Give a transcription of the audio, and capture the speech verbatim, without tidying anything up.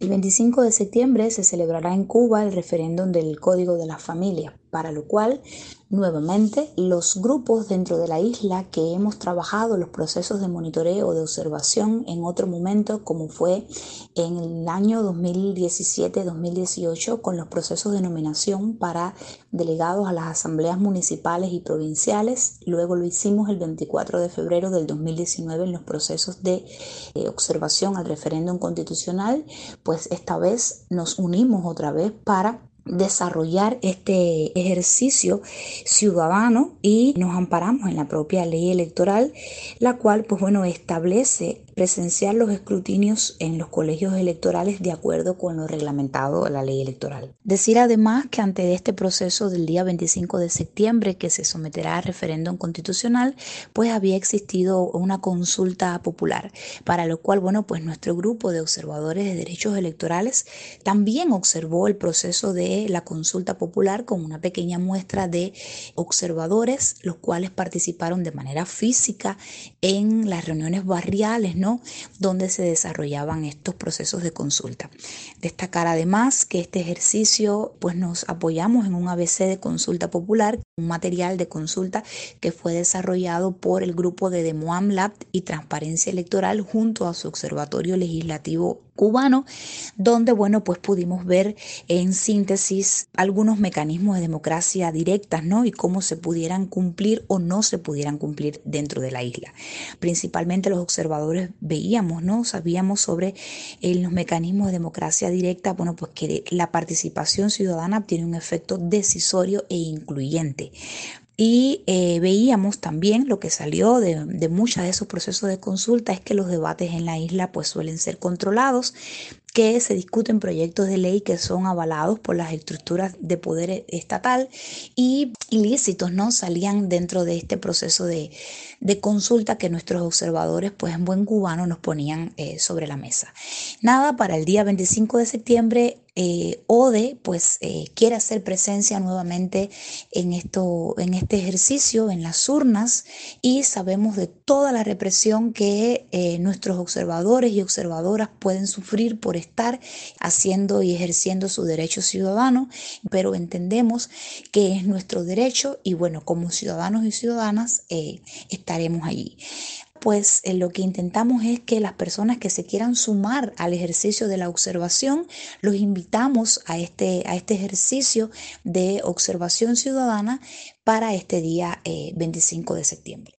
El veinticinco de septiembre se celebrará en Cuba el referéndum del Código de la Familia, para lo cual, nuevamente, los grupos dentro de la isla que hemos trabajado los procesos de monitoreo, de observación en otro momento, como fue en el año dos mil diecisiete dos mil dieciocho, con los procesos de nominación para delegados a las asambleas municipales y provinciales. Luego lo hicimos el veinticuatro de febrero del dos mil diecinueve en los procesos de eh, observación al referéndum constitucional. Pues esta vez nos unimos otra vez para desarrollar este ejercicio ciudadano y nos amparamos en la propia ley electoral, la cual pues bueno establece presenciar los escrutinios en los colegios electorales de acuerdo con lo reglamentado en la ley electoral. Decir además que ante este proceso del día veinticinco de septiembre que se someterá a referéndum constitucional, pues había existido una consulta popular, para lo cual bueno pues nuestro grupo de observadores de derechos electorales también observó el proceso de la consulta popular con una pequeña muestra de observadores, los cuales participaron de manera física en las reuniones barriales, ¿no?, donde se desarrollaban estos procesos de consulta. Destacar además que este ejercicio pues nos apoyamos en un A B C de consulta popular, un material de consulta que fue desarrollado por el grupo de Demoam Lab y Transparencia Electoral junto a su Observatorio Legislativo Cubano, donde bueno pues pudimos ver en síntesis algunos mecanismos de democracia directas, ¿no?, y cómo se pudieran cumplir o no se pudieran cumplir dentro de la isla. Principalmente los observadores veíamos, ¿no?, sabíamos sobre eh, los mecanismos de democracia directa, bueno pues que la participación ciudadana tiene un efecto decisorio e incluyente. Y eh, veíamos también lo que salió de, de muchos de esos procesos de consulta es que los debates en la isla pues suelen ser controlados, que se discuten proyectos de ley que son avalados por las estructuras de poder estatal y ilícitos, ¿no?, salían dentro de este proceso de, de consulta que nuestros observadores pues en buen cubano nos ponían eh, sobre la mesa. Nada, para el día veinticinco de septiembre eh, ODE pues eh, quiere hacer presencia nuevamente en, esto, en este ejercicio, en las urnas, y sabemos de toda la represión que eh, nuestros observadores y observadoras pueden sufrir por estar haciendo y ejerciendo su derecho ciudadano, pero entendemos que es nuestro derecho y bueno, como ciudadanos y ciudadanas eh, estaremos allí. Pues eh, lo que intentamos es que las personas que se quieran sumar al ejercicio de la observación, los invitamos a este, a este ejercicio de observación ciudadana para este día eh, veinticinco de septiembre.